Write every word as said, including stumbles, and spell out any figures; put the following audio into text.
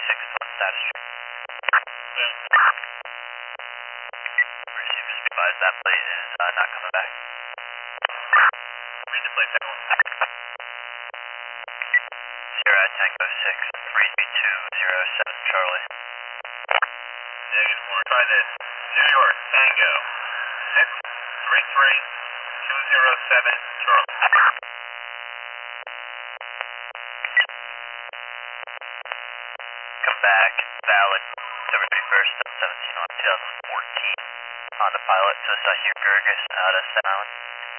six one status check. Receive, just advise that plate is uh, not coming back. Read the plate, second one. Sierra Tango six three two zero seven Charlie. Negative one. Try this. New York Tango six three three two zero seven Charlie. Come back, valid, October thirty-first, seventeen on two thousand fourteen. Honda Pilot to Sahir Gerges out of Staten Island.